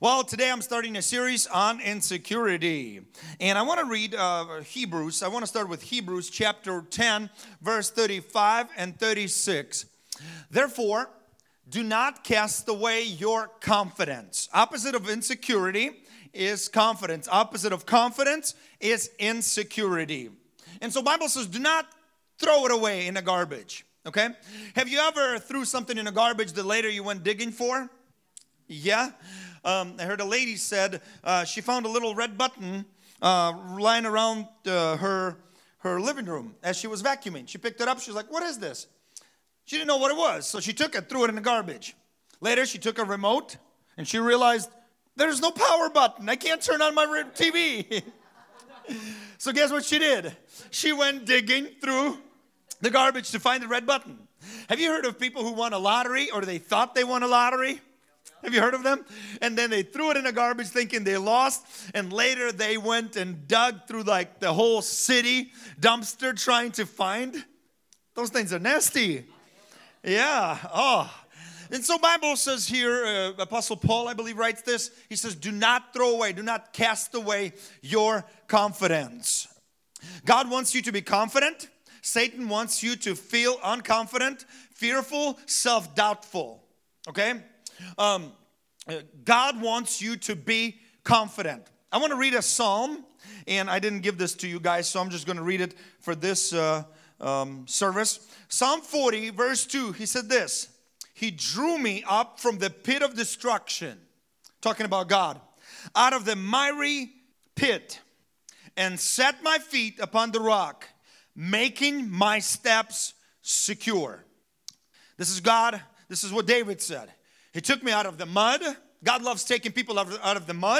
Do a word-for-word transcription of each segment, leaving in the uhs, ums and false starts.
Well, today I'm starting a series on insecurity. And I want to read uh, Hebrews. I want to start with Hebrews chapter ten, verse thirty-five and thirty-six. Therefore, do not cast away your confidence. Opposite of insecurity is confidence. Opposite of confidence is insecurity. And so Bible says, do not throw it away in the garbage. Okay? Have you ever threw something in the garbage that later you went digging for? Yeah? Um, I heard a lady said uh, she found a little red button uh, lying around uh, her, her living room as she was vacuuming. She picked it up. She was like, what is this? She didn't know what it was, so she took it, threw it in the garbage. Later, she took a remote, and she realized there's no power button. I can't turn on my T V. So guess what she did? She went digging through the garbage to find the red button. Have you heard of people who won a lottery, or they thought they won a lottery? Have you heard of them? And then they threw it in the garbage thinking they lost. And later they went and dug through like the whole city dumpster trying to find. Those things are nasty. Yeah. Oh. And so Bible says here, uh, Apostle Paul, I believe, writes this. He says, do not throw away, do not cast away your confidence. God wants you to be confident. Satan wants you to feel unconfident, fearful, self-doubtful. Okay? Um, God wants you to be confident. I want to read a psalm, and I didn't give this to you guys, so I'm just going to read it for this uh, um, service. Psalm forty, verse two, he said this. He drew me up from the pit of destruction, talking about God, out of the miry pit, and set my feet upon the rock, making my steps secure. This is God. This is what David said. He took me out of the mud. God loves taking people out of, out of the mud,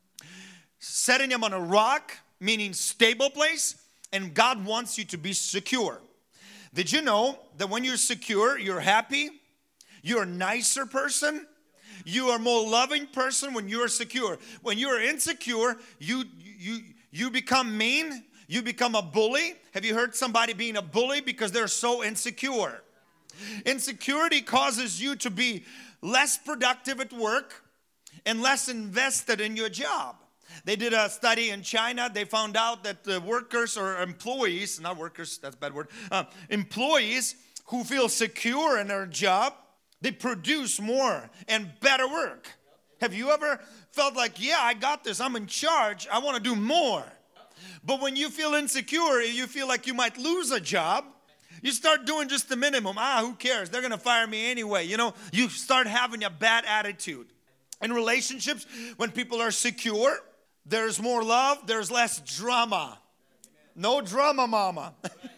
setting them on a rock, meaning stable place, and God wants you to be secure. Did you know that when you're secure, you're happy, you're a nicer person, you are a more loving person when you're secure. When you're insecure, you you you become mean, you become a bully. Have you heard somebody being a bully because they're so insecure? Insecurity causes you to be less productive at work and less invested in your job. They did a study in China. They found out that the workers or employees, not workers, that's a bad word, uh, employees who feel secure in their job, they produce more and better work. Have you ever felt like, yeah, I got this, I'm in charge, I want to do more. But when you feel insecure, you feel like you might lose a job, you start doing just the minimum. Ah, who cares? They're going to fire me anyway. You know, you start having a bad attitude. In relationships, when people are secure, there's more love, there's less drama. No drama, mama.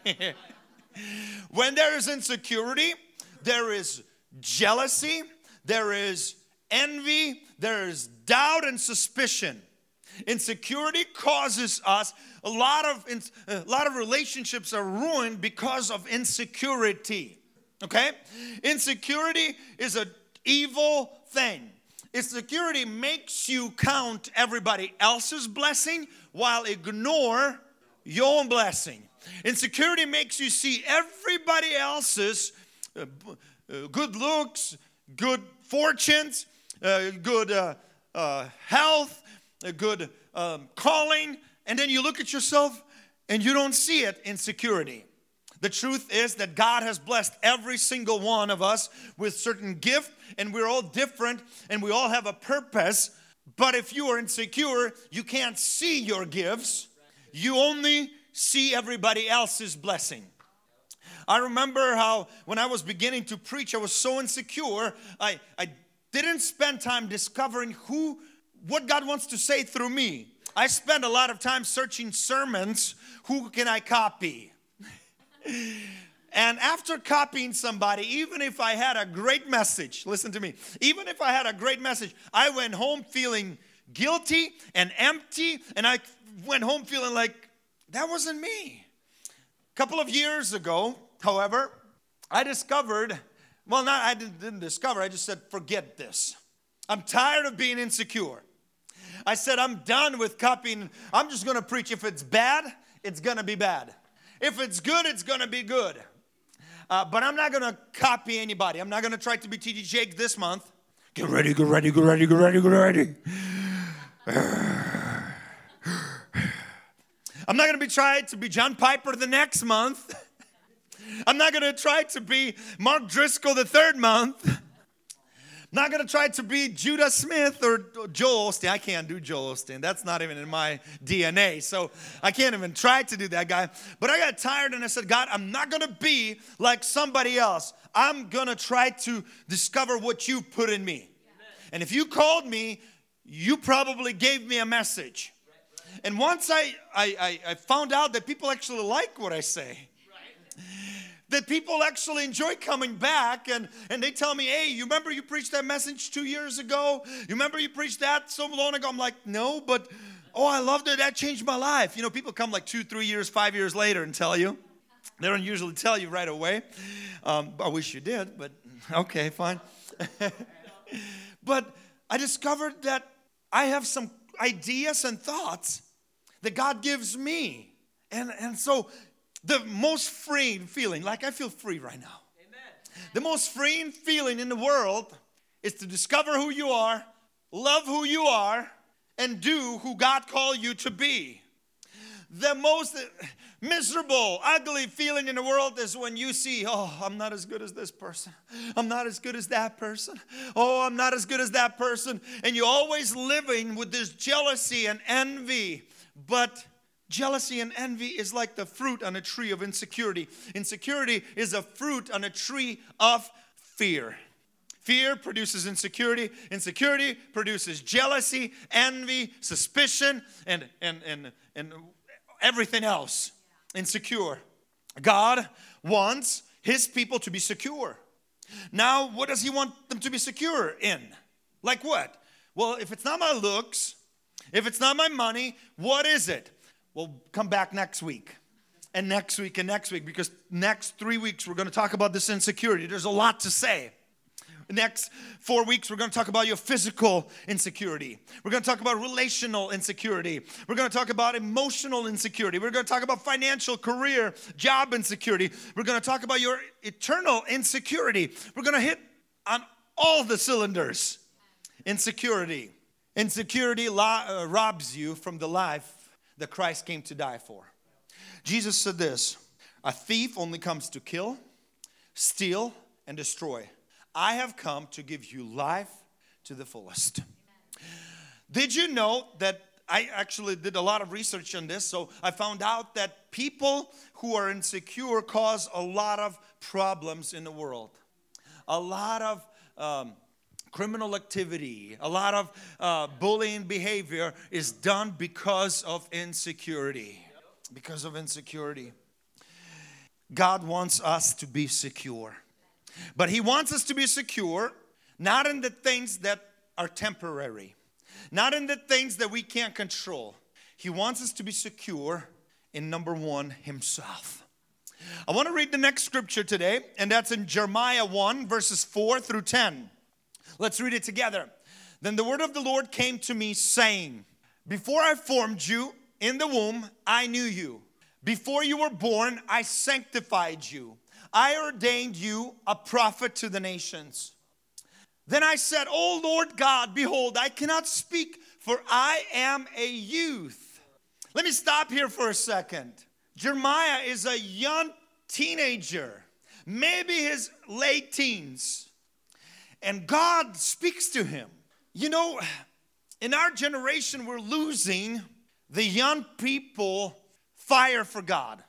When there is insecurity, there is jealousy, there is envy, there is doubt and suspicion. Insecurity causes us, a lot of a lot of relationships are ruined because of insecurity. Okay? Insecurity is an evil thing. Insecurity makes you count everybody else's blessing while ignore your own blessing. Insecurity makes you see everybody else's uh, uh, good looks, good fortunes, uh, good uh, uh, health, a good um, calling, and then you look at yourself and you don't see it in security. The truth is that God has blessed every single one of us with certain gift, and we're all different, and we all have a purpose. But if you are insecure, you can't see your gifts. You only see everybody else's blessing. I remember how when I was beginning to preach, I was so insecure, I, I didn't spend time discovering who what God wants to say through me. I spend a lot of time searching sermons. Who can I copy? And after copying somebody, even if I had a great message, listen to me, even if I had a great message, I went home feeling guilty and empty, and I went home feeling like that wasn't me. A couple of years ago, however, I discovered, well, not I didn't, didn't discover, I just said, forget this. I'm tired of being insecure. I said, I'm done with copying. I'm just going to preach. If it's bad, it's going to be bad. If it's good, it's going to be good. Uh, but I'm not going to copy anybody. I'm not going to try to be T D Jake this month. Get ready, get ready, get ready, get ready, get ready. I'm not going to be trying to be John Piper the next month. I'm not going to try to be Mark Driscoll the third month. I'm not going to try to be Judah Smith or Joel Osteen. I can't do Joel Osteen. That's not even in my D N A. So I can't even try to do that guy. But I got tired and I said, God, I'm not going to be like somebody else. I'm going to try to discover what you put in me. And if you called me, you probably gave me a message. And once I, I, I found out that people actually like what I say, that people actually enjoy coming back and, and they tell me, hey, you remember you preached that message two years ago? You remember you preached that so long ago? I'm like, no, but, oh, I loved it. That changed my life. You know, people come like two, three years, five years later and tell you. They don't usually tell you right away. Um, I wish you did, but okay, fine. But I discovered that I have some ideas and thoughts that God gives me. And, and so the most freeing feeling, like I feel free right now. Amen. The most freeing feeling in the world is to discover who you are, love who you are, and do who God called you to be. The most miserable, ugly feeling in the world is when you see, oh, I'm not as good as this person. I'm not as good as that person. Oh, I'm not as good as that person. And you're always living with this jealousy and envy. But jealousy and envy is like the fruit on a tree of insecurity. Insecurity is a fruit on a tree of fear. Fear produces insecurity. Insecurity produces jealousy, envy, suspicion, and, and, and, and everything else. Insecure. God wants His people to be secure. Now, what does He want them to be secure in? Like what? Well, if it's not my looks, if it's not my money, what is it? Well, come back next week. And next week and next week. Because next three weeks we're going to talk about this insecurity. There's a lot to say. Next four weeks, we're going to talk about your physical insecurity. We're going to talk about relational insecurity. We're going to talk about emotional insecurity. We're going to talk about financial, career, job insecurity. We're going to talk about your eternal insecurity. We're going to hit on all the cylinders. Insecurity. Insecurity lo- uh, robs you from the life that Christ came to die for. Jesus said this, a thief only comes to kill, steal, and destroy. I have come to give you life to the fullest. Amen. Did you know that I actually did a lot of research on this, so I found out that people who are insecure cause a lot of problems in the world. A lot of um, criminal activity, a lot of uh, bullying behavior is done because of insecurity. Because of insecurity. God wants us to be secure. But He wants us to be secure, not in the things that are temporary, not in the things that we can't control. He wants us to be secure in number one, Himself. I want to read the next scripture today, and that's in Jeremiah one, verses four through ten. Let's read it together. Then the word of the Lord came to me, saying, before I formed you in the womb, I knew you. Before you were born, I sanctified you. I ordained you a prophet to the nations. Then I said, O Lord God, behold, I cannot speak, for I am a youth. Let me stop here for a second. Jeremiah is a young teenager, maybe his late teens. And God speaks to him. You know, in our generation, we're losing the young people fire for God.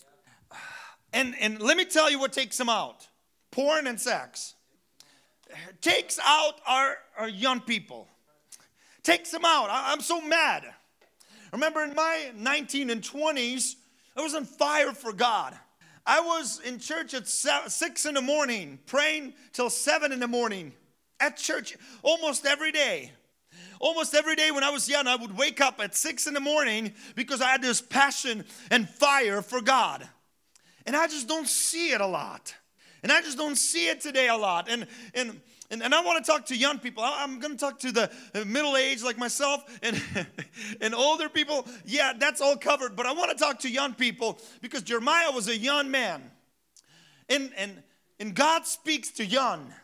And, and let me tell you what takes them out. Porn and sex. Takes out our, our young people. Takes them out. I, I'm so mad. Remember in my nineteen and twenties, I was on fire for God. I was in church at six in the morning, praying till seven in the morning. At church almost every day. Almost every day when I was young, I would wake up at six in the morning because I had this passion and fire for God. And I just don't see it a lot. And I just don't see it today a lot. And and and, and I want to talk to young people. I'm going to talk to the middle age like myself and, and older people. Yeah, that's all covered. But I want to talk to young people because Jeremiah was a young man. And, and, and God speaks to young.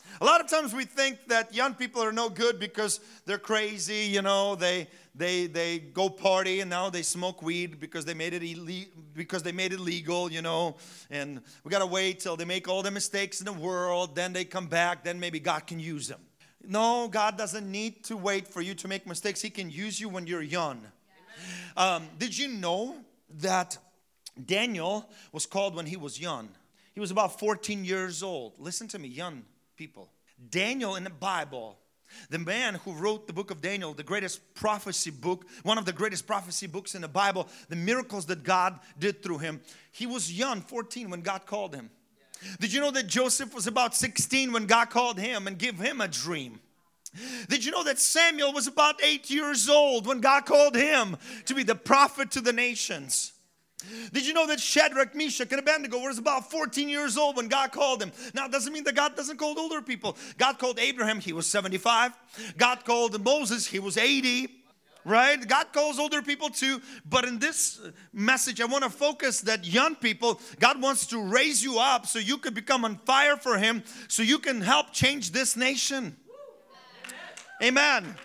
A lot of times we think that young people are no good because they're crazy, you know, they they they go party and now they smoke weed because they made it ille- because they made it legal, you know, and we got to wait till they make all the mistakes in the world, then they come back, then maybe God can use them. No, God doesn't need to wait for you to make mistakes. He can use you when you're young. Um, did you know that Daniel was called when he was young? He was about fourteen years old. Listen to me, young people. Daniel in the Bible, the man who wrote the book of Daniel, the greatest prophecy book, one of the greatest prophecy books in the Bible, the miracles that God did through him. He was young, fourteen, when God called him. Did you know that Joseph was about sixteen when God called him and gave him a dream? Did you know that Samuel was about eight years old when God called him to be the prophet to the nations? Did you know that Shadrach, Meshach, and Abednego was about fourteen years old when God called them? Now, it doesn't mean that God doesn't call older people. God called Abraham, he was seventy-five. God called Moses, he was eighty. Right? God calls older people too. But in this message, I want to focus that young people, God wants to raise you up so you can become on fire for Him, so you can help change this nation. Amen.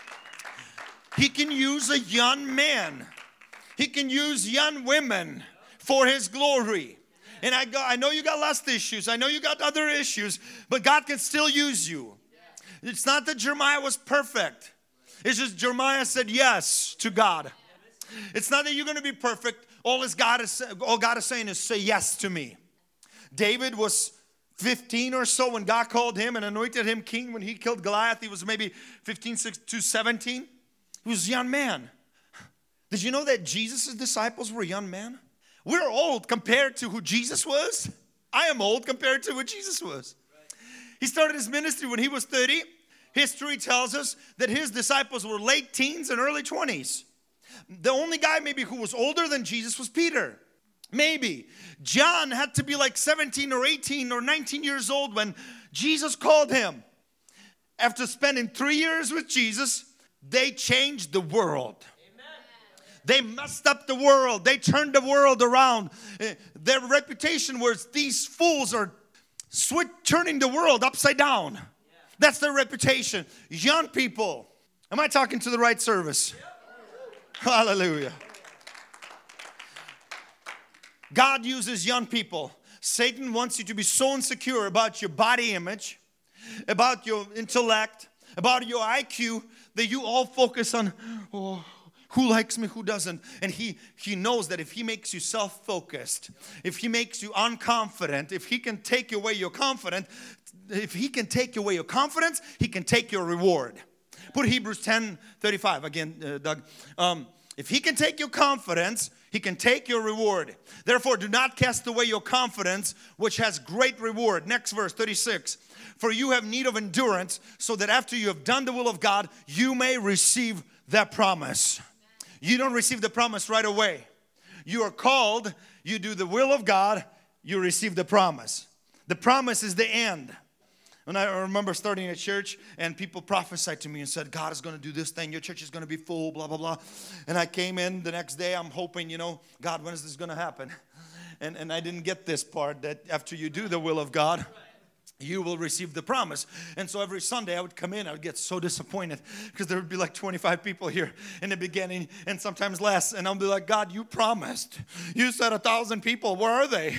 He can use a young man. He can use young women for His glory. And I, got, I know you got lust issues. I know you got other issues. But God can still use you. It's not that Jeremiah was perfect. It's just Jeremiah said yes to God. It's not that you're going to be perfect. All, is God is, all God is saying is say yes to me. David was fifteen or so when God called him and anointed him king when he killed Goliath. He was maybe fifteen to seventeen. He was a young man. Did you know that Jesus' disciples were young men? We're old compared to who Jesus was. I am old compared to what Jesus was. He started his ministry when he was thirty. History tells us that his disciples were late teens and early twenties. The only guy maybe who was older than Jesus was Peter. Maybe. John had to be like seventeen or eighteen or nineteen years old when Jesus called him. After spending three years with Jesus, they changed the world. They messed up the world. They turned the world around. Their reputation was these fools are switch, turning the world upside down. That's their reputation. Young people. Am I talking to the right service? Hallelujah. God uses young people. Satan wants you to be so insecure about your body image, about your intellect, about your I Q, that you all focus on, oh, who likes me, who doesn't? And he, he knows that if he makes you self-focused, if he makes you unconfident, if he can take away your confidence, if he can take away your confidence, he can take your reward. Put Hebrews ten thirty-five again, uh, Doug. Um, if he can take your confidence, he can take your reward. Therefore, do not cast away your confidence, which has great reward. Next verse, thirty-six. For you have need of endurance, so that after you have done the will of God, you may receive that promise. You don't receive the promise right away. You are called, you do the will of God, you receive the promise. The promise is the end. And I remember starting a church and people prophesied to me and said, God is going to do this thing. Your church is going to be full, blah, blah, blah. And I came in the next day. I'm hoping, you know, God, when is this going to happen? And, and I didn't get this part that after you do the will of God, you will receive the promise. And so every Sunday I would come in, I would get so disappointed because there would be like twenty-five people here in the beginning and sometimes less. And I'll be like, God, you promised. You said a thousand people. Where are they?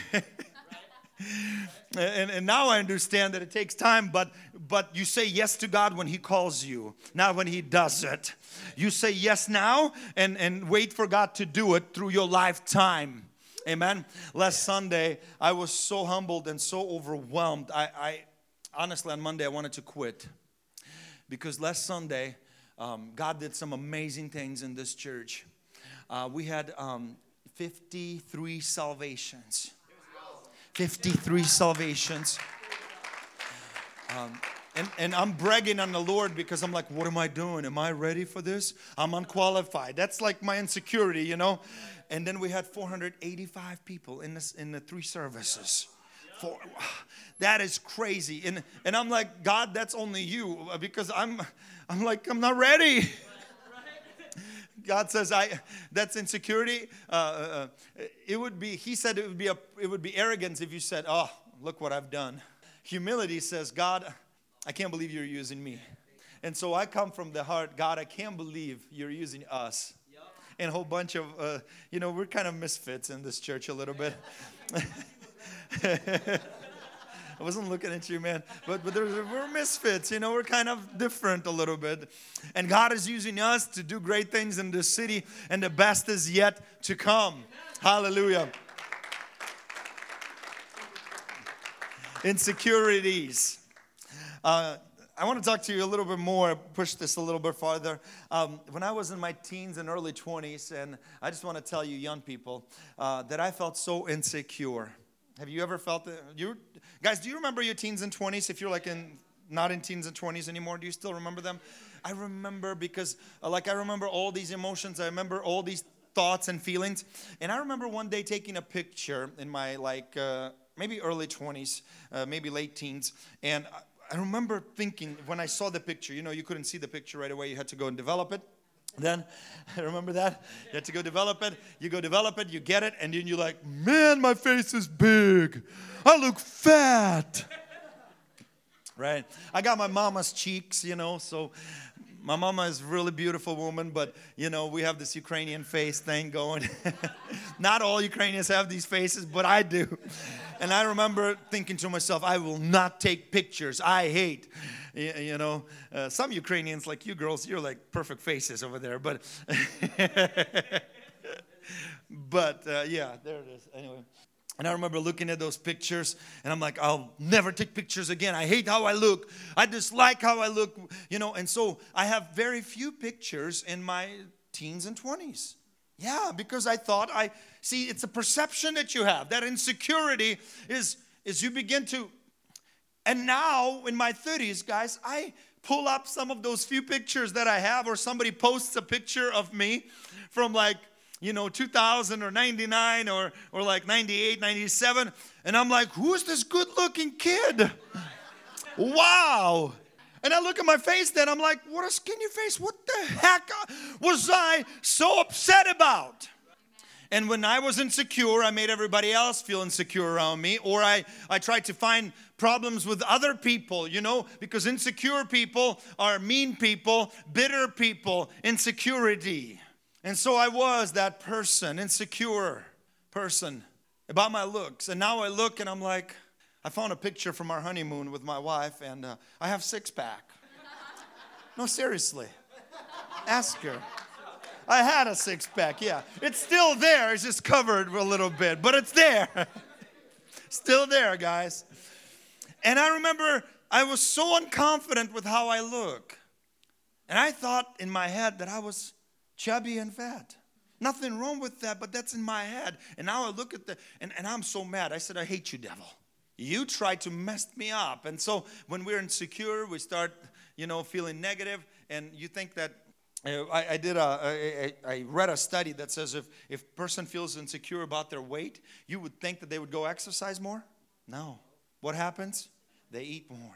and, and now I understand that it takes time, but, but you say yes to God when He calls you, not when He does it. You say yes now and, and wait for God to do it through your lifetime. Amen. Last Sunday, I was so humbled and so overwhelmed. I, I honestly, on Monday, I wanted to quit. Because last Sunday, um, God did some amazing things in this church. Uh, we had um, fifty-three salvations. fifty-three salvations. Um, and, and I'm bragging on the Lord because I'm like, what am I doing? Am I ready for this? I'm unqualified. That's like my insecurity, you know. And then we had four hundred eighty-five people in this in the three services. For, that is crazy. And and I'm like, God, that's only you, because I'm I'm like, I'm not ready. God says, I that's insecurity. Uh, uh, it would be. He said it would be a. It would be arrogance if you said, oh, look what I've done. Humility says, God, I can't believe you're using me. And so I come from the heart, God, I can't believe you're using us. And a whole bunch of, uh, you know, we're kind of misfits in this church a little bit. I wasn't looking at you, man. But, but there's, we're misfits, you know, we're kind of different a little bit. And God is using us to do great things in this city, and the best is yet to come. Hallelujah. Insecurities. Uh, I want to talk to you a little bit more, push this a little bit farther. Um, when I was in my teens and early twenties, and I just want to tell you young people, uh, that I felt so insecure. Have you ever felt that? You guys, do you remember your teens and twenties? If you're like in, not in teens and twenties anymore, do you still remember them? I remember because, uh, like I remember all these emotions. I remember all these thoughts and feelings. And I remember one day taking a picture in my like, uh, maybe early twenties, uh, maybe late teens. And I, I remember thinking when I saw the picture, you know, you couldn't see the picture right away. You had to go and develop it. Then, remember that? You had to go develop it. You go develop it, you get it, and then you're like, man, my face is big. I look fat. Right? I got my mama's cheeks, you know, so my mama is a really beautiful woman, but, you know, we have this Ukrainian face thing going. Not all Ukrainians have these faces, but I do. And I remember thinking to myself, I will not take pictures. I hate, you know, uh, some Ukrainians like you girls, you're like perfect faces over there. But, but uh, yeah, there it is. Anyway. And I remember looking at those pictures, and I'm like, I'll never take pictures again. I hate how I look. I dislike how I look, you know. And so I have very few pictures in my teens and twenties. Yeah, because I thought I, see, it's a perception that you have. That insecurity is, is you begin to, and now in my thirties, guys, I pull up some of those few pictures that I have, or somebody posts a picture of me from like, you know, two thousand or ninety-nine or, or like ninety-eight, ninety-seven. And I'm like, who's this good looking kid? Wow. And I look at my face then, I'm like, what a skinny face. What the heck was I so upset about? And when I was insecure, I made everybody else feel insecure around me. Or I, I tried to find problems with other people, you know, because insecure people are mean people, bitter people, insecurity. And so I was that person, insecure person about my looks. And now I look and I'm like, I found a picture from our honeymoon with my wife, and uh, I have six pack. No, seriously. Ask her. I had a six pack, yeah. It's still there. It's just covered a little bit, but it's there. Still there, guys. And I remember I was so unconfident with how I look. And I thought in my head that I was chubby and fat. Nothing wrong with that, but that's in my head. And now I look at the, and, and I'm so mad. I said, I hate you, devil. You tried to mess me up. And so when we're insecure, we start, you know, feeling negative. And you think that, uh, I, I did a, I, I read a study that says if, if a person feels insecure about their weight, you would think that they would go exercise more. No. What happens? They eat more.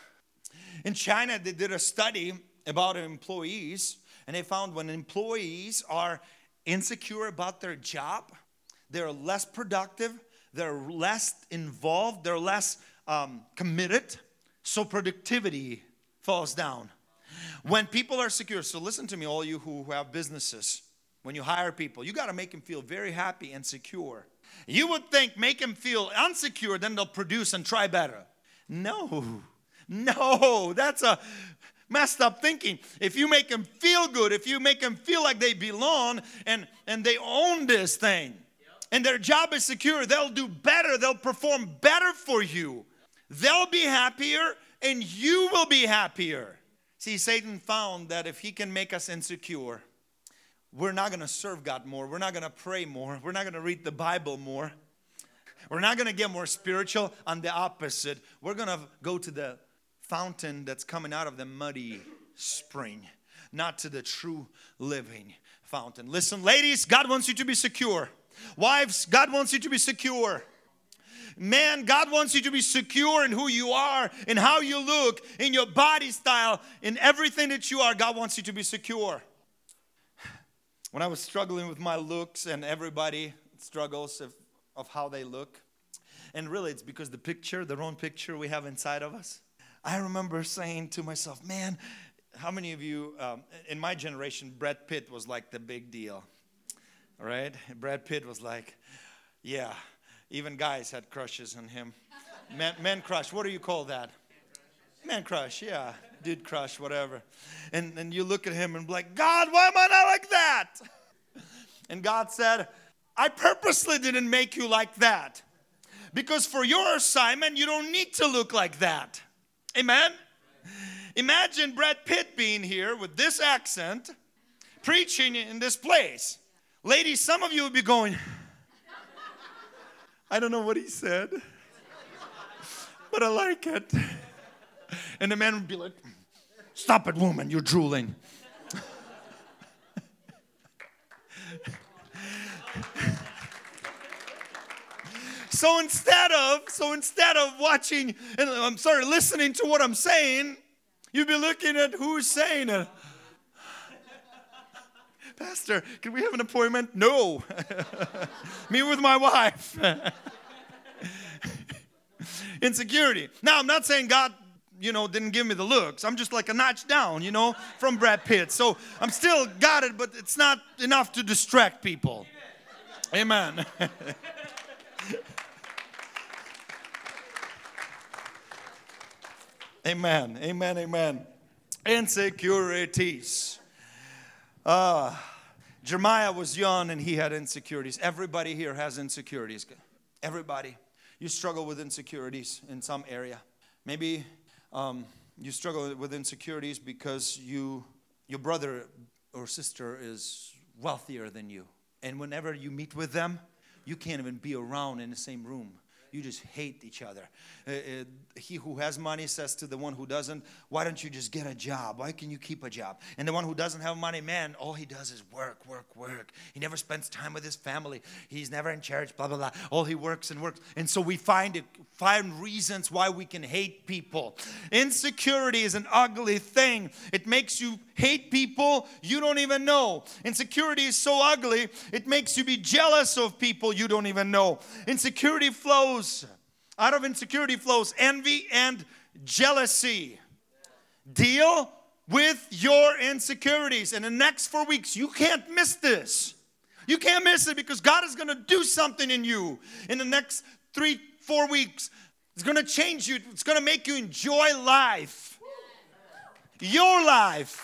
In China, they did a study about employees. And they found when employees are insecure about their job, they're less productive, they're less involved, they're less um, committed, so productivity falls down. When people are secure, so listen to me, all you who have businesses, when you hire people, you got to make them feel very happy and secure. You would think make them feel unsecure, then they'll produce and try better. No, no, that's a messed up thinking. If you make them feel good, if you make them feel like they belong and, and they own this thing, and their job is secure, they'll do better. They'll perform better for you. They'll be happier and you will be happier. See, Satan found that if he can make us insecure, we're not going to serve God more. We're not going to pray more. We're not going to read the Bible more. We're not going to get more spiritual. On the opposite, we're going to go to the fountain that's coming out of the muddy spring, not to the true living fountain. Listen, ladies, God wants you to be secure. Wives, God wants you to be secure. Man, God wants you to be secure in who you are, in how you look, in your body style, in everything that you are. God wants you to be secure. When I was struggling with my looks, and everybody struggles of, of how they look, and really it's because the picture, the wrong picture we have inside of us. I remember saying to myself, man, how many of you, um, in my generation, Brad Pitt was like the big deal, all right? Brad Pitt was like, yeah, even guys had crushes on him. Men, men crush, what do you call that? Man crush, yeah, dude crush, whatever. And, and you look at him and be like, God, why am I not like that? And God said, I purposely didn't make you like that. Because for your assignment, you don't need to look like that. Amen? Imagine Brad Pitt being here with this accent, preaching in this place. Ladies, some of you would be going, I don't know what he said, but I like it. And the man would be like, stop it, woman, you're drooling. So instead of, so instead of watching, and I'm sorry, listening to what I'm saying, you'd be looking at who's saying it. Pastor, can we have an appointment? No. Me with my wife. Insecurity. Now, I'm not saying God, you know, didn't give me the looks. I'm just like a notch down, you know, from Brad Pitt. So I'm still got it, but it's not enough to distract people. Amen. Amen, amen, amen. Insecurities. Uh, Jeremiah was young and he had insecurities. Everybody here has insecurities. Everybody. You struggle with insecurities in some area. Maybe um, you struggle with insecurities because you, your brother or sister is wealthier than you. And whenever you meet with them, you can't even be around in the same room. You just hate each other. Uh, uh, he who has money says to the one who doesn't, why don't you just get a job? Why can you keep a job? And the one who doesn't have money, man, all he does is work, work, work. He never spends time with his family. He's never in church, blah, blah, blah. All he works and works. And so we find it, find reasons why we can hate people. Insecurity is an ugly thing. It makes you hate people you don't even know. Insecurity is so ugly, it makes you be jealous of people you don't even know. Insecurity flows, out of insecurity flows envy and jealousy. Deal with your insecurities. In the next four weeks, you can't miss this. You can't miss it because God is going to do something in you in the next three, four weeks. It's going to change you. It's going to make you enjoy life. Your life.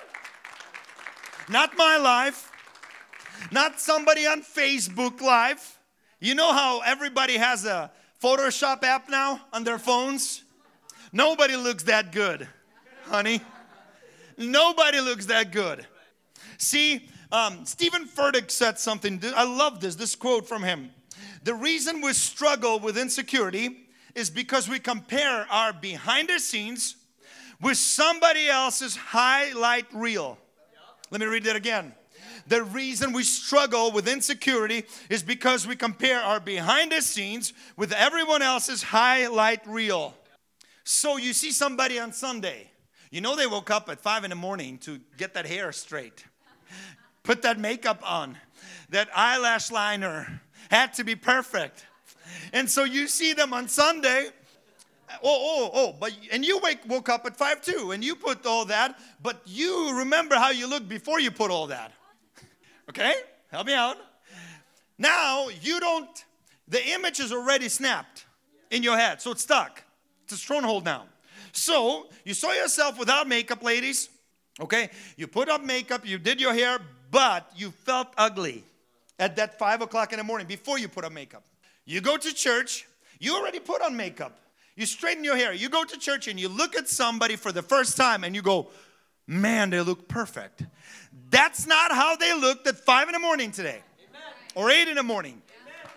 Not my life. Not somebody on Facebook life. You know how everybody has a Photoshop app now on their phones? Nobody looks that good, honey. Nobody looks that good. See, um, Stephen Furtick said something. I love this, this quote from him. The reason we struggle with insecurity is because we compare our behind the scenes with somebody else's highlight reel. Let me read that again. The reason we struggle with insecurity is because we compare our behind the scenes with everyone else's highlight reel. So you see somebody on Sunday. You know they woke up at five in the morning to get that hair straight. Put that makeup on. That eyelash liner had to be perfect. And so you see them on Sunday. Oh, oh, oh, but and you wake, woke up at five too, and you put all that, but you remember how you looked before you put all that. Okay? Help me out. Now, you don't, the image is already snapped in your head, so it's stuck. It's a stronghold now. So, you saw yourself without makeup, ladies. Okay? You put up makeup, you did your hair, but you felt ugly at that five o'clock in the morning before you put on makeup. You go to church, you already put on makeup. You straighten your hair. You go to church and you look at somebody for the first time and you go, man, they look perfect. That's not how they looked at five in the morning today. Amen. Or eight in the morning. Amen.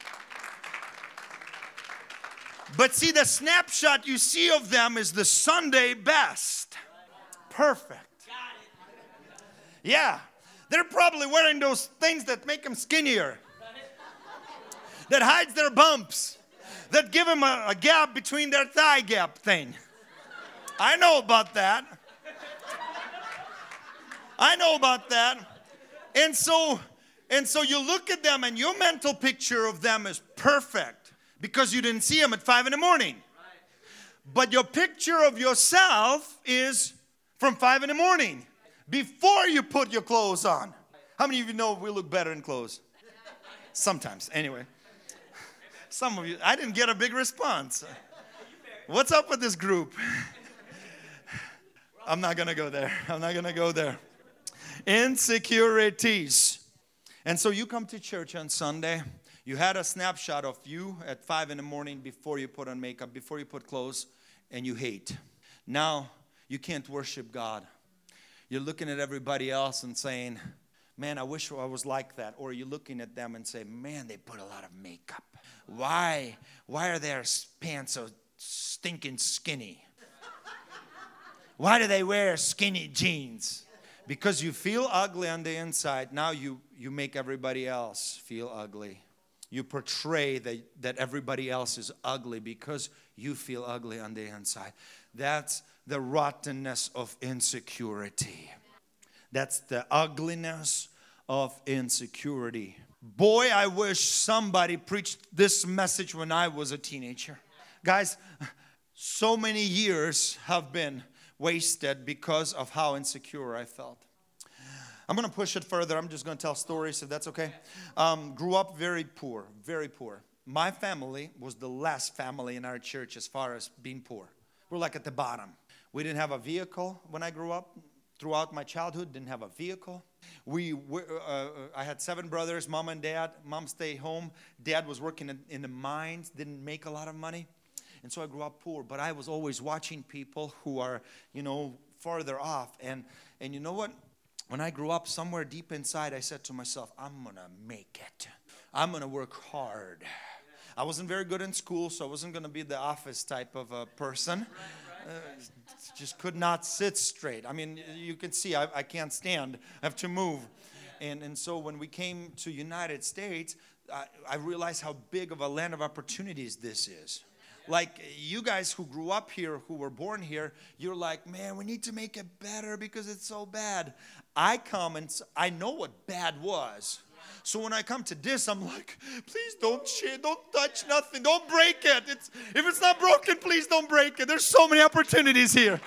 But see, the snapshot you see of them is the Sunday best. Perfect. Yeah. They're probably wearing those things that make them skinnier. That hides their bumps. That give them a, a gap between their thigh gap thing. I know about that. I know about that. And so, and so you look at them and your mental picture of them is perfect because you didn't see them at five in the morning. But your picture of yourself is from five in the morning, before you put your clothes on. How many of you know we look better in clothes? Sometimes, anyway. Some of you, I didn't get a big response. What's up with this group? I'm not going to go there. I'm not going to go there. Insecurities. And so you come to church on Sunday. You had a snapshot of you at five in the morning before you put on makeup, before you put clothes, and you hate. Now, you can't worship God. You're looking at everybody else and saying, man, I wish I was like that. Or you're looking at them and say, man, they put a lot of makeup. Why? Why are their pants so stinking skinny? Why do they wear skinny jeans? Because you feel ugly on the inside. Now you, you make everybody else feel ugly. You portray that, that everybody else is ugly because you feel ugly on the inside. That's the rottenness of insecurity. That's the ugliness of insecurity. Boy, I wish somebody preached this message when I was a teenager. Guys, so many years have been wasted because of how insecure I felt. I'm going to push it further. I'm just going to tell stories if that's okay. Um, grew up very poor, very poor. My family was the last family in our church as far as being poor. We're like at the bottom. We didn't have a vehicle when I grew up. Throughout my childhood, didn't have a vehicle. We, uh, I had seven brothers, mom and dad. Mom stayed home. Dad was working in, in the mines, didn't make a lot of money. And so I grew up poor. But I was always watching people who are, you know, farther off. And, and you know what? When I grew up, somewhere deep inside, I said to myself, I'm going to make it. I'm going to work hard. I wasn't very good in school, so I wasn't going to be the office type of a person. Uh, just could not sit straight. I mean, you can see I, I can't stand. I have to move. And, and so when we came to United States, I, I realized how big of a land of opportunities this is. Like you guys who grew up here, who were born here, you're like, man, we need to make it better because it's so bad. I come and I know what bad was. So when I come to this, I'm like, please don't share, don't touch nothing, don't break it. It's, if it's not broken, please don't break it. There's so many opportunities here.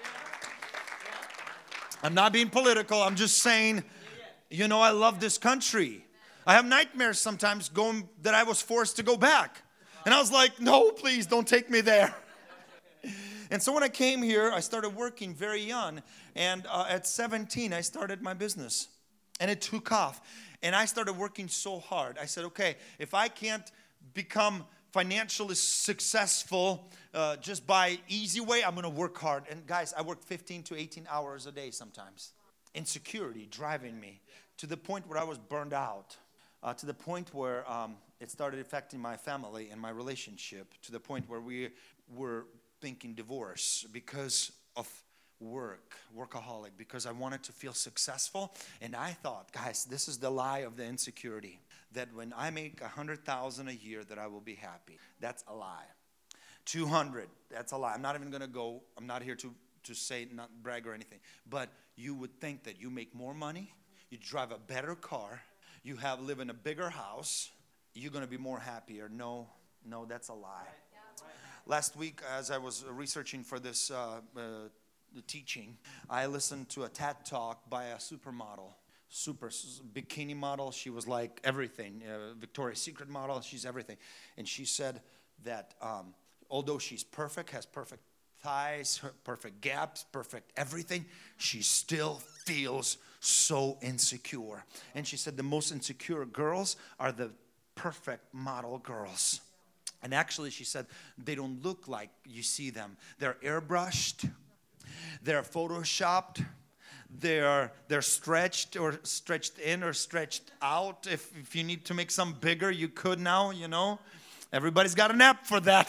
I'm not being political. I'm just saying, you know, I love this country. I have nightmares sometimes going that I was forced to go back. And I was like, no, please don't take me there. And so when I came here, I started working very young. And uh, at seventeen, I started my business. And it took off. And I started working so hard. I said, okay, if I can't become financially successful uh, just by easy way, I'm going to work hard. And guys, I work fifteen to eighteen hours a day sometimes. Insecurity driving me to the point where I was burned out. Uh, to the point where um, it started affecting my family and my relationship. To the point where we were thinking divorce because of work, workaholic, because I wanted to feel successful. And I thought, guys, this is the lie of the insecurity, that when I make a hundred thousand a year that I will be happy. That's a lie. two hundred, that's a lie. I'm not even going to go, I'm not here to, to say, not brag or anything, but you would think that you make more money, you drive a better car, you have live in a bigger house, you're going to be more happier. No, no, that's a lie. Last week, as I was researching for this uh, uh, the teaching, I listened to a TED Talk by a supermodel, super bikini model. She was like everything, uh, Victoria's Secret model. She's everything. And she said that um, although she's perfect, has perfect thighs, perfect gaps, perfect everything, she still feels so insecure. And she said the most insecure girls are the perfect model girls. And actually, she said, they don't look like you see them. They're airbrushed. They're photoshopped. They're they're stretched or stretched in or stretched out. If, if you need to make some bigger, you could now, you know. Everybody's got an app for that.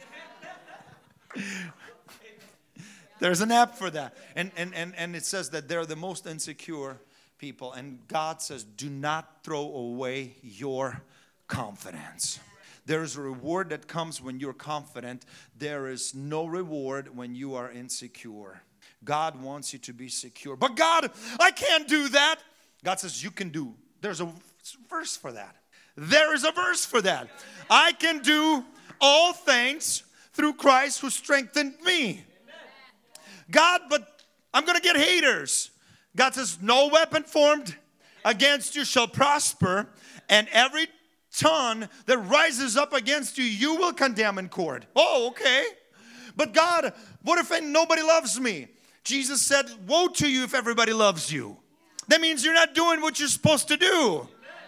There's an app for that. And, and, and, and it says that they're the most insecure people. And God says, do not throw away your confidence. There's a reward that comes when you're confident. There is no reward when you are insecure. God wants you to be secure. But God, I can't do that. God says you can do. There's a verse for that. There is a verse for that. I can do all things through Christ who strengthened me. God, but I'm going to get haters. God says, no weapon formed against you shall prosper, and every tongue that rises up against you, you will condemn in court. Oh, okay. But God, what if nobody loves me? Jesus said, woe to you if everybody loves you. That means you're not doing what you're supposed to do.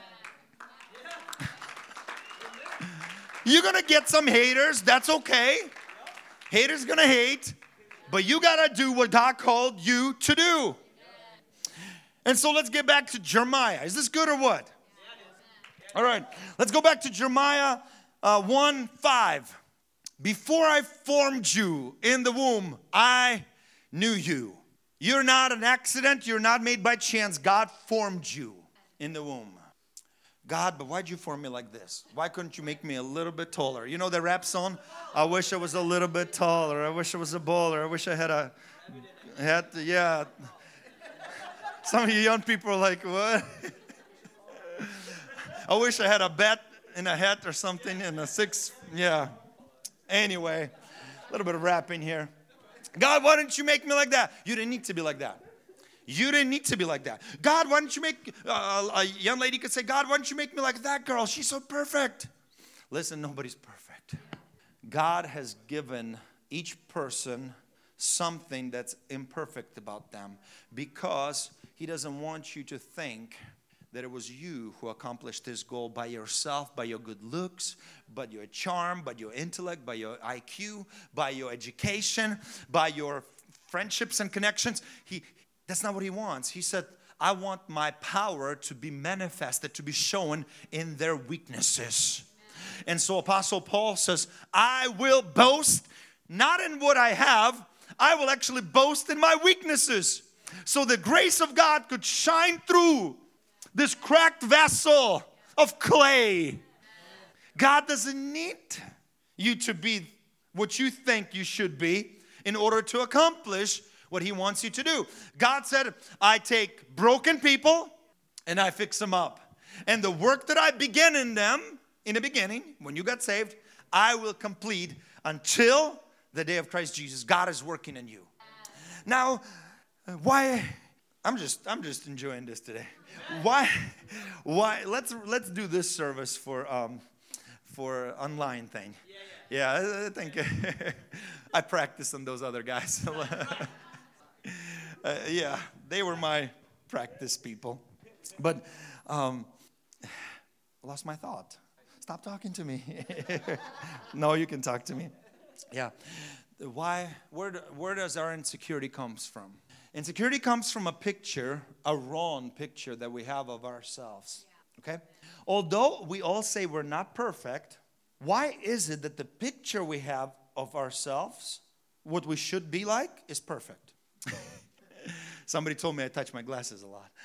You're going to get some haters. That's okay. Haters going to hate. But you got to do what God called you to do. And so let's get back to Jeremiah. Is this good or what? All right. Let's go back to Jeremiah uh, one five. Before I formed you in the womb, I knew you. You're not an accident. You're not made by chance. God formed you in the womb. God, but why'd you form me like this? Why couldn't you make me a little bit taller? You know the rap song? I wish I was a little bit taller. I wish I was a baller. I wish I had a, had to, yeah. Some of you young people are like, what? I wish I had a bat in a hat or something and a six, yeah. Anyway, a little bit of rapping here. God, why didn't you make me like that? You didn't need to be like that. You didn't need to be like that. God, why didn't you make, uh, a young lady could say, God, why didn't you make me like that girl? She's so perfect. Listen, nobody's perfect. God has given each person something that's imperfect about them because He doesn't want you to think that it was you who accomplished this goal by yourself, by your good looks, by your charm, by your intellect, by your I Q, by your education, by your friendships and connections. He That's not what He wants. He said, I want my power to be manifested, to be shown in their weaknesses. And so Apostle Paul says, I will boast not in what I have, I will actually boast in my weaknesses. So the grace of God could shine through this cracked vessel of clay. God doesn't need you to be what you think you should be in order to accomplish what He wants you to do. God said, I take broken people and I fix them up. And the work that I begin in them, in the beginning, when you got saved, I will complete until the day of Christ Jesus. God is working in you. Now, why? I'm just, I'm just enjoying this today. Why? Why? Let's let's do this service for um, for online thing. Yeah, yeah. yeah I think I practiced on those other guys. Uh, yeah, they were my practice people. But um, I lost my thought. Stop talking to me. No, you can talk to me. Yeah. Why? Where, where does our insecurity comes from? Insecurity comes from a picture, a wrong picture that we have of ourselves. Okay? Although we all say we're not perfect, why is it that the picture we have of ourselves, what we should be like, is perfect? Somebody told me I touch my glasses a lot.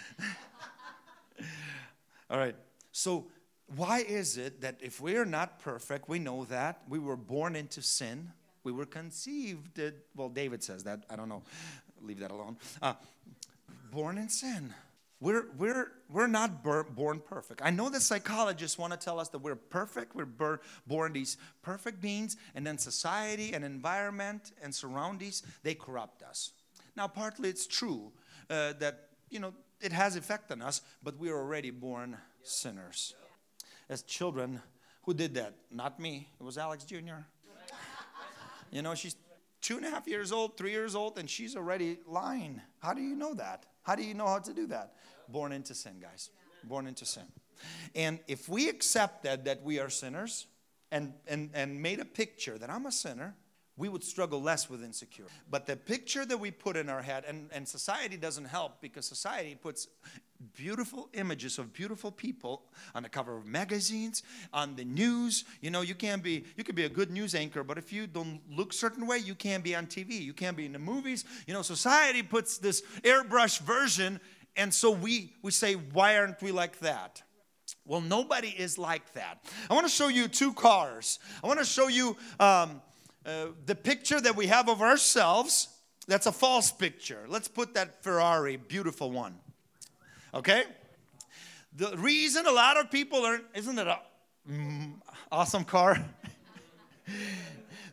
All right. So why is it that if we are not perfect, we know that we were born into sin, we were conceived, well, David says that, I don't know, leave that alone. Uh, born in sin. We're, we're, we're not bur- born perfect. I know that psychologists want to tell us that we're perfect. We're bur- born these perfect beings, and then society and environment and surroundings, they corrupt us. Now, partly it's true uh, that, you know, it has effect on us, but we're already born sinners. As children, who did that? Not me. It was Alex Junior You know, she's two and a half years old, three years old, and she's already lying. How do you know that? How do you know how to do that? Born into sin, guys. Born into sin. And if we accepted that we are sinners and, and, and made a picture that I'm a sinner, we would struggle less with insecurity. But the picture that we put in our head, and, and society doesn't help because society puts beautiful images of beautiful people on the cover of magazines, on the news. You know, you can't be, you could be a good news anchor, but if you don't look a certain way, you can't be on T V. You can't be in the movies. You know, society puts this airbrush version, and so we, we say, why aren't we like that? Well, nobody is like that. I want to show you two cars. I want to show you um, uh, the picture that we have of ourselves. That's a false picture. Let's put that Ferrari, beautiful one. Okay? The reason a lot of people are, isn't it an mm, awesome car?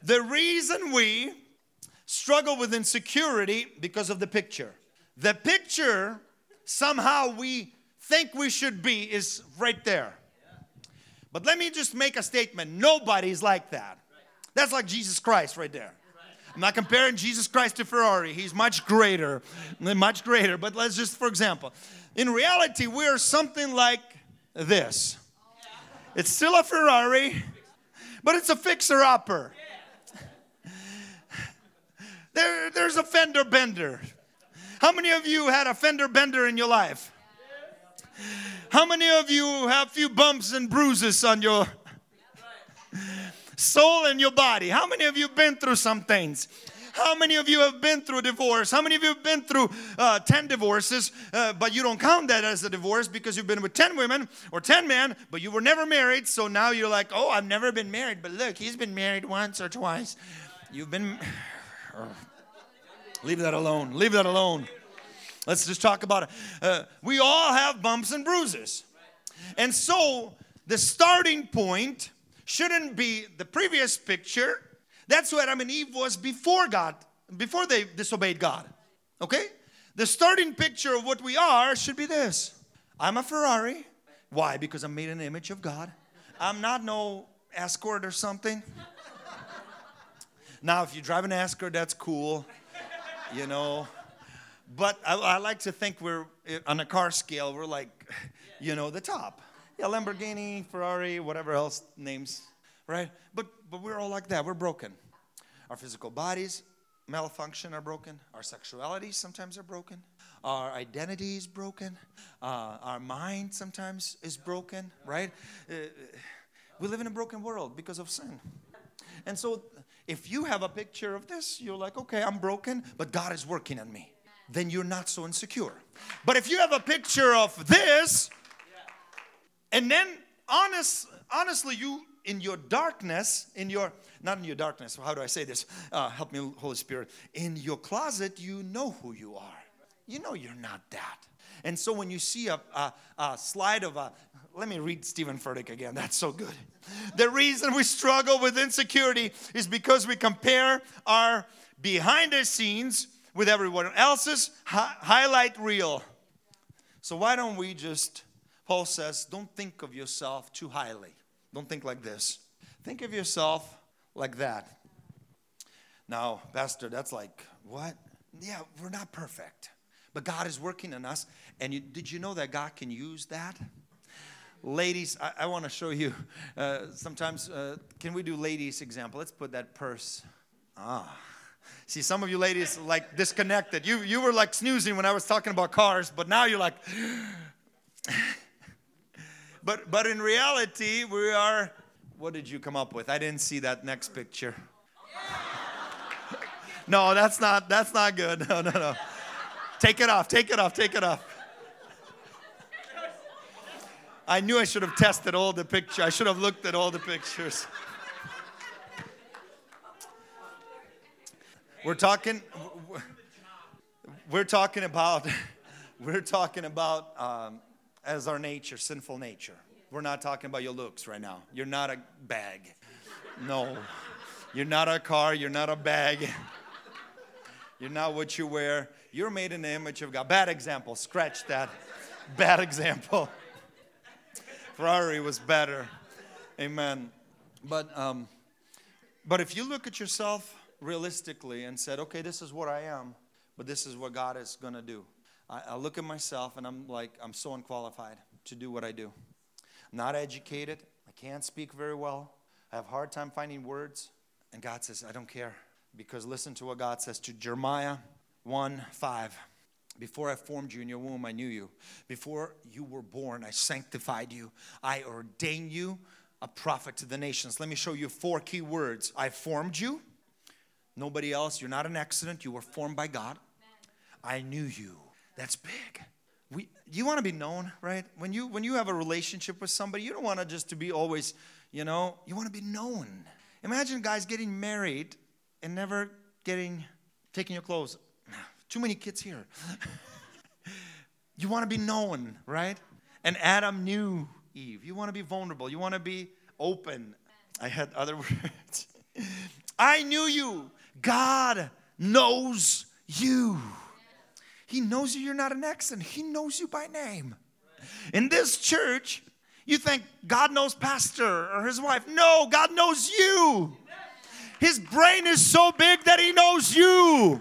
The reason we struggle with insecurity because of the picture. The picture somehow we think we should be is right there. But let me just make a statement. Nobody's like that. That's like Jesus Christ right there. I'm not comparing Jesus Christ to Ferrari. He's much greater, much greater. But let's just, for example, in reality, we're something like this. It's still a Ferrari, but it's a fixer-upper. There, there's a fender bender. How many of you had a fender bender in your life? How many of you have a few bumps and bruises on your soul and your body? How many of you have been through some things? How many of you have been through a divorce? How many of you have been through uh, ten divorces, uh, but you don't count that as a divorce because you've been with ten women or ten men, but you were never married, so now you're like, oh, I've never been married, but look, he's been married once or twice. You've been... Leave that alone. Leave that alone. Let's just talk about it. Uh, we all have bumps and bruises. And so the starting point shouldn't be the previous picture. That's what Adam and Eve was before God, before they disobeyed God. Okay? The starting picture of what we are should be this. I'm a Ferrari. Why? Because I'm made in the image of God. I'm not no Escort or something. Now, if you drive an Escort, that's cool. You know, but I, I like to think we're, on a car scale, we're like, you know, the top. Yeah, Lamborghini, Ferrari, whatever else names, right? But but we're all like that. We're broken. Our physical bodies malfunction, are broken. Our sexualities sometimes are broken. Our identity is broken. Uh, our mind sometimes is broken, right? Uh, we live in a broken world because of sin. And so if you have a picture of this, you're like, okay, I'm broken, but God is working on me. Then you're not so insecure. But if you have a picture of this, and then honest, honestly, you, in your darkness, in your, not in your darkness, how do I say this? Uh, help me, Holy Spirit. In your closet, you know who you are. You know you're not that. And so when you see a, a, a slide of a, let me read Stephen Furtick again. That's so good. The reason we struggle with insecurity is because we compare our behind the scenes with everyone else's hi- highlight reel. So why don't we just, Paul says, don't think of yourself too highly. Don't think like this. Think of yourself like that. Now, Pastor, that's like, what? Yeah, we're not perfect. But God is working on us. And you, did you know that God can use that? Ladies, I, I want to show you. Uh, sometimes, uh, can we do ladies example? Let's put that purse. Ah. See, some of you ladies like disconnected. You, you were like snoozing when I was talking about cars. But now you're like. but, but in reality, we are. What did you come up with? I didn't see that next picture. No, that's not, that's not good. No, no, no. Take it off, take it off, take it off. I knew I should have tested all the pictures. I should have looked at all the pictures. We're talking, we're talking about, we're talking about um, as our nature, sinful nature. We're not talking about your looks right now. You're not a bag. No. You're not a car, you're not a bag. You're not what you wear. You're made in the image of God. Bad example. Scratch that. Bad example. Ferrari was better. Amen. But um, but if you look at yourself realistically and said, okay, this is what I am, but this is what God is going to do. I, I look at myself and I'm like, I'm so unqualified to do what I do. I'm not educated. I can't speak very well. I have a hard time finding words. And God says, I don't care. Because listen to what God says to Jeremiah one five. Before I formed you in your womb, I knew you. Before you were born, I sanctified you. I ordained you a prophet to the nations. Let me show you four key words. I formed you. Nobody else. You're not an accident. You were formed by God. I knew you. That's big. We, you want to be known, right? When you when you have a relationship with somebody, you don't want to just to be always, you know, you want to be known. Imagine guys getting married and never getting, taking your clothes. Too many kids here. You want to be known, right? And Adam knew Eve. You want to be vulnerable. You want to be open. I had other words. I knew you. God knows you. He knows you. You're not an accident. He knows you by name. In this church, you think God knows pastor or his wife. No, God knows you. His brain is so big that he knows you.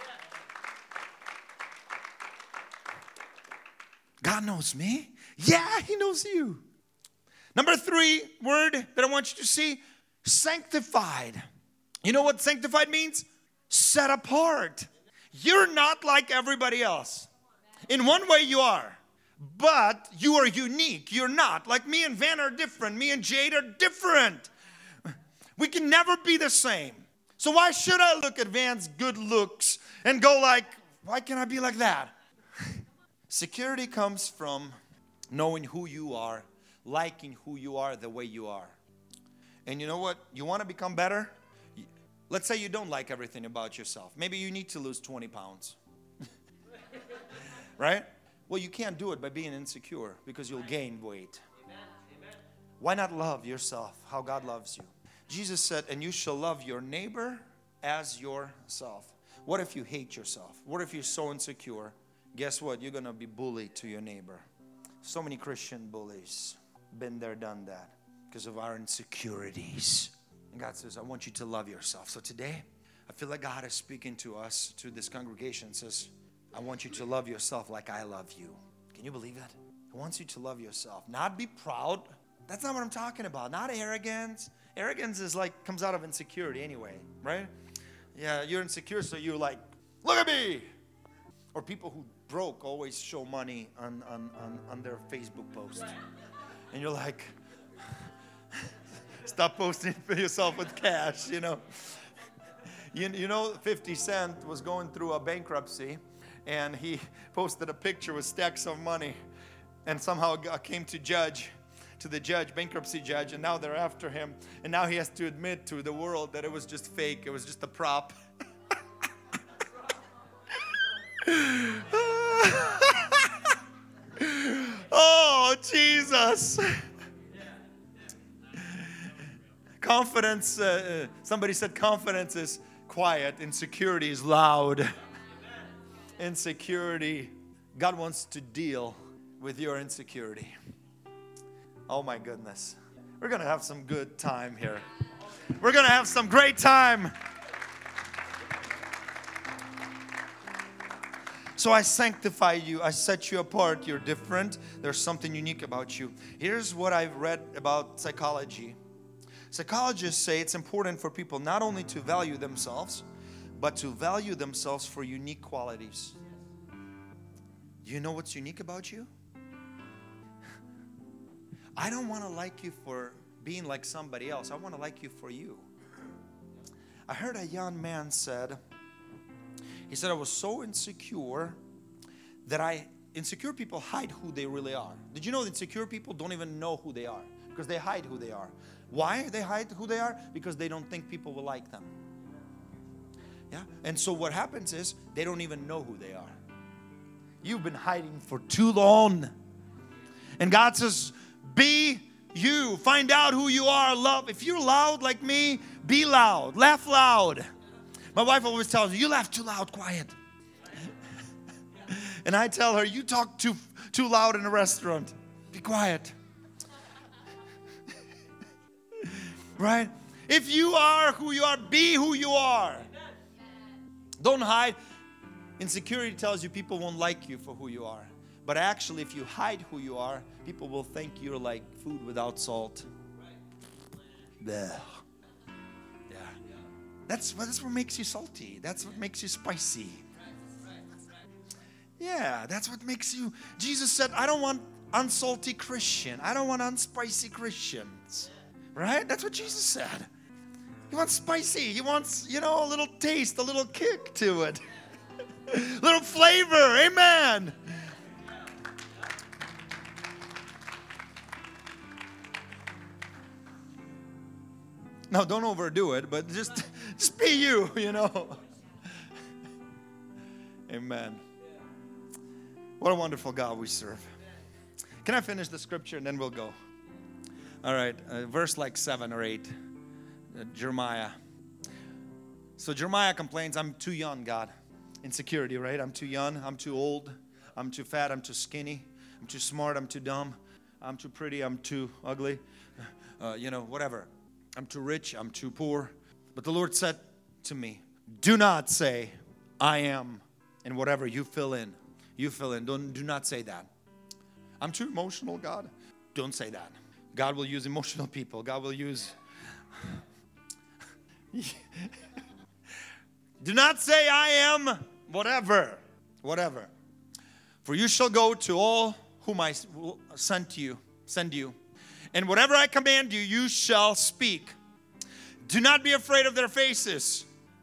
God knows me. Yeah, he knows you. Number three word that I want you to see, sanctified. You know what sanctified means? Set apart. You're not like everybody else. In one way you are, but you are unique. You're not. Like me and Van are different. Me and Jade are different. We can never be the same. So why should I look at Van's good looks and go like, why can't I be like that? Security comes from knowing who you are, liking who you are the way you are. And you know what? You want to become better? Let's say you don't like everything about yourself. Maybe you need to lose twenty pounds. Right? Well, you can't do it by being insecure because you'll gain weight. Why not love yourself how God loves you? Jesus said, and you shall love your neighbor as yourself. What if you hate yourself? What if you're so insecure? Guess what? You're going to be bullied to your neighbor. So many Christian bullies. Been there, done that. Because of our insecurities. And God says, I want you to love yourself. So today, I feel like God is speaking to us, to this congregation, says, I want you to love yourself like I love you. Can you believe that? He wants you to love yourself. Not be proud. That's not what I'm talking about. Not arrogance. Arrogance is like, comes out of insecurity anyway, right? Yeah, you're insecure, so you're like, look at me. Or people who broke always show money on, on, on, on their Facebook post. And you're like, stop posting for yourself with cash, you know. You, you know, fifty Cent was going through a bankruptcy, and he posted a picture with stacks of money, and somehow came to judge, to the judge, bankruptcy judge, and now they're after him. And now he has to admit to the world that it was just fake. It was just a prop. Oh, Jesus. Confidence, uh, somebody said confidence is quiet. Insecurity is loud. Insecurity. God wants to deal with your insecurity. Oh my goodness. We're going to have some good time here. We're going to have some great time. So I sanctify you. I set you apart. You're different. There's something unique about you. Here's what I've read about psychology. Psychologists say it's important for people not only to value themselves, but to value themselves for unique qualities. Do you know what's unique about you? I don't want to like you for being like somebody else. I want to like you for you. I heard a young man said, he said, I was so insecure that I, insecure people hide who they really are. Did you know that insecure people don't even know who they are? Because they hide who they are. Why they hide who they are? Because they don't think people will like them. Yeah? And so what happens is they don't even know who they are. You've been hiding for too long. And God says, be you. Find out who you are. Love. If you're loud like me, be loud. Laugh loud. My wife always tells me, you laugh too loud, quiet. And I tell her, you talk too, too loud in a restaurant. Be quiet. Right? If you are who you are, be who you are. Don't hide. Insecurity tells you people won't like you for who you are. But actually, if you hide who you are, people will think you're like food without salt. Blech. Yeah. That's, that's what makes you salty. That's what makes you spicy. Yeah, that's what makes you... Jesus said, I don't want unsalty Christian. I don't want unspicy Christians. Right? That's what Jesus said. He wants spicy. He wants, you know, a little taste, a little kick to it. A little flavor. Amen. No, don't overdo it, but just, just be you, you know. Amen. What a wonderful God we serve. Can I finish the scripture and then we'll go? All right, uh, verse like seven or eight, uh, Jeremiah. So Jeremiah complains, I'm too young, God. Insecurity, right? I'm too young, I'm too old, I'm too fat, I'm too skinny, I'm too smart, I'm too dumb, I'm too pretty, I'm too ugly, uh, you know, whatever. I'm too rich, I'm too poor. But the Lord said to me, do not say, I am, and whatever you fill in. You fill in. Don't, do not say that. I'm too emotional, God. Don't say that. God will use emotional people. God will use... Do not say, I am whatever. Whatever. For you shall go to all whom I sent you, send you. And whatever I command you, you shall speak. Do not be afraid of their faces.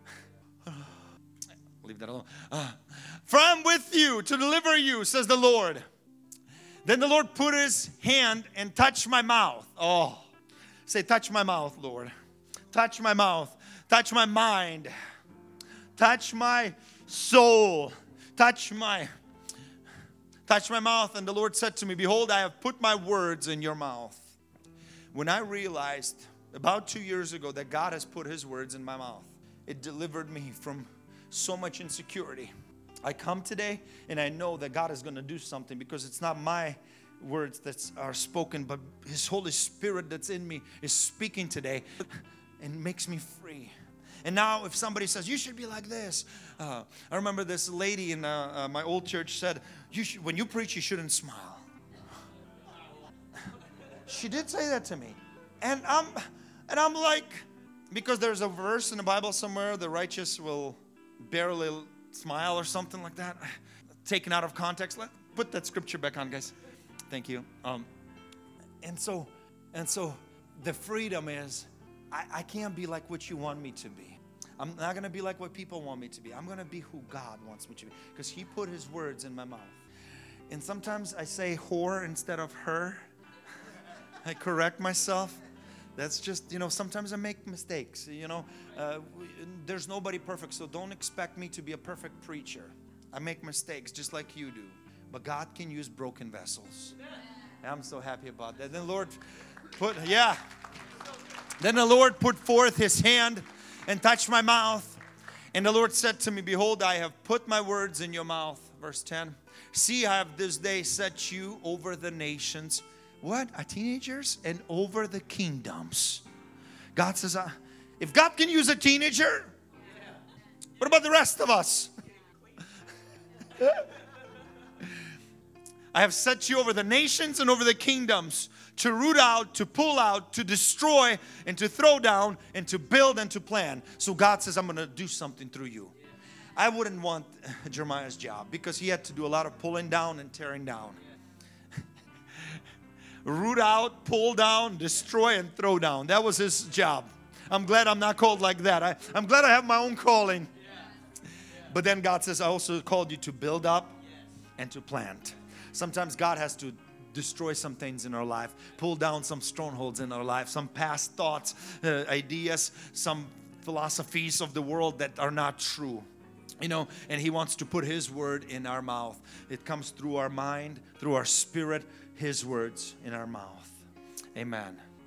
Leave that alone. Uh, For I'm with you to deliver you, says the Lord. Then the Lord put his hand and touched my mouth. Oh, say, touch my mouth, Lord. Touch my mouth. Touch my mind. Touch my soul. Touch my, touch my mouth. And the Lord said to me, behold, I have put my words in your mouth. When I realized about two years ago that God has put his words in my mouth, it delivered me from so much insecurity. I come today and I know that God is going to do something because it's not my words that are spoken, but his Holy Spirit that's in me is speaking today and makes me free. And now if somebody says, you should be like this. Uh, I remember this lady in uh, uh, my old church said, you should, when you preach, you shouldn't smile. She did say that to me. And I'm, and I'm like, because there's a verse in the Bible somewhere, the righteous will barely smile or something like that. Taken out of context. Let put that scripture back on, guys. Thank you. Um, and so, and so the freedom is, I, I can't be like what you want me to be. I'm not going to be like what people want me to be. I'm going to be who God wants me to be. Because he put his words in my mouth. And sometimes I say whore instead of her. I correct myself. That's just, you know, sometimes I make mistakes. You know, uh, there's nobody perfect. So don't expect me to be a perfect preacher. I make mistakes just like you do. But God can use broken vessels. I'm so happy about that. Then the Lord put, yeah. Then the Lord put forth his hand and touched my mouth. And the Lord said to me, behold, I have put my words in your mouth. Verse ten. See, I have this day set you over the nations. What? A teenagers? And over the kingdoms. God says, uh, if God can use a teenager, what about the rest of us? I have set you over the nations and over the kingdoms to root out, to pull out, to destroy, and to throw down, and to build and to plan. So God says, I'm going to do something through you. I wouldn't want Jeremiah's job because he had to do a lot of pulling down and tearing down. Root out, pull down, destroy, and throw down. That was his job. I'm glad I'm not called like that. I, I'm glad I have my own calling. But then God says, I also called you to build up and to plant. Sometimes God has to destroy some things in our life, pull down some strongholds in our life, some past thoughts, uh, ideas, some philosophies of the world that are not true. You know, and he wants to put his word in our mouth. It comes through our mind, through our spirit, his words in our mouth. Amen.